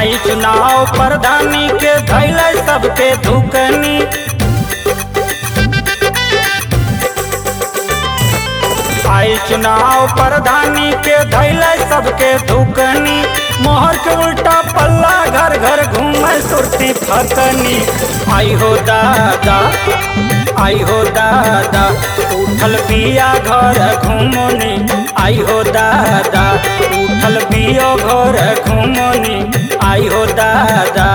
आई चुनाव प्रधानी के धैल सबके धुकनी। आई चुनाव प्रधानी के धैल सबके धुकनी। मोहर के उल्टा पल्ला घर घर घूमे सुरती फकनी। आई हो दादा आई हो दादा उठल पिया घर घूमनी। आई हो दादा उठल पियो घर घूमनी। आई हो दादा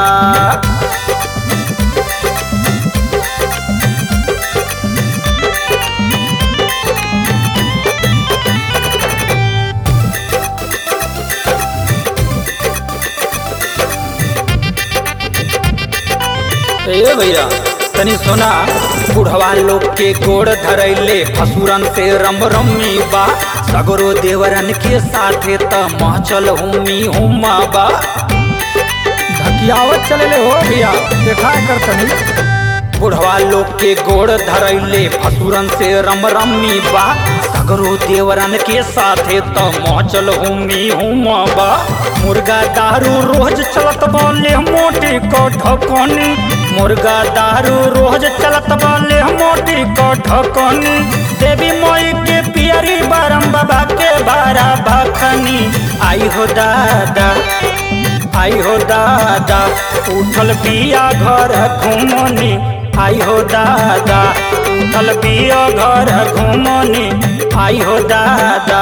ए भैया तनी सुना, बुढ़वा लोग के गोड़ धरैले फसुरन से रम रमी बा। सगरो देवरन के साथे त महचल हुमी हुमा बा। धकियावत चले हो भैया, देखा कर तनी। बुढ़वा लोग के गोड़ धरैले फसुरन से रम रमी बा। सगरो देवरन के साथे त महचल हुमी हुमा बा। मुर्गा दारू रोज चलत बोले मोटी को ढकनी। मुर्गा दारू रोज चलत बोले मोटी को ढकनी। देवी मोई के पियरी बारम बाबा के बारा भखनी। आई हो दादा आई हो दादा उठल पिया घर घूमनी। आई हो दादा उठल पिया घर घूमनी। आई हो दादा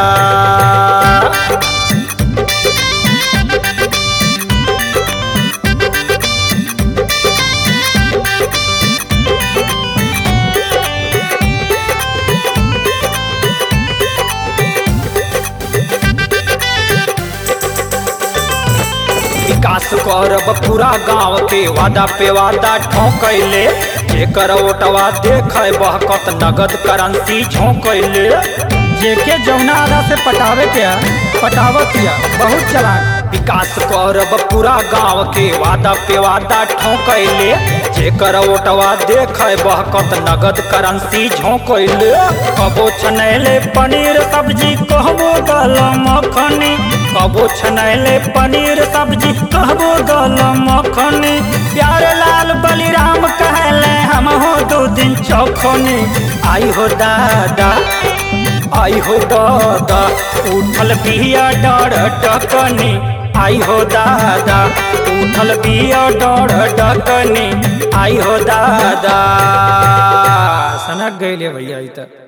विकास करब पूरा गांव के वादा पे वादा ठोकैले। जेकर ओटवा देखे बहकत नगद करेंसी झोंकैले। जेके जौना आधा से पटावे के पटावत या बहुत चलाक। विकास करब पूरा गांव के वादा पे वादा ठोकैले। जेकर ओटवा देखे बहकत नगद करेंसी झोंकैले। कबो छनैले पनीर सब्जी कहबो दाल मखनी। कबो छनैले पनीर सब्जी कहबो दाल मखनी। प्यारे लाल बलिराम कहले हम हो 2 दिन चौखनी। आई हो दादा आई हो दादा उठल पिया डर डकनी। आई हो दादा उठल पिया डर डकनी। आई हो दादा सनक गईले भैया।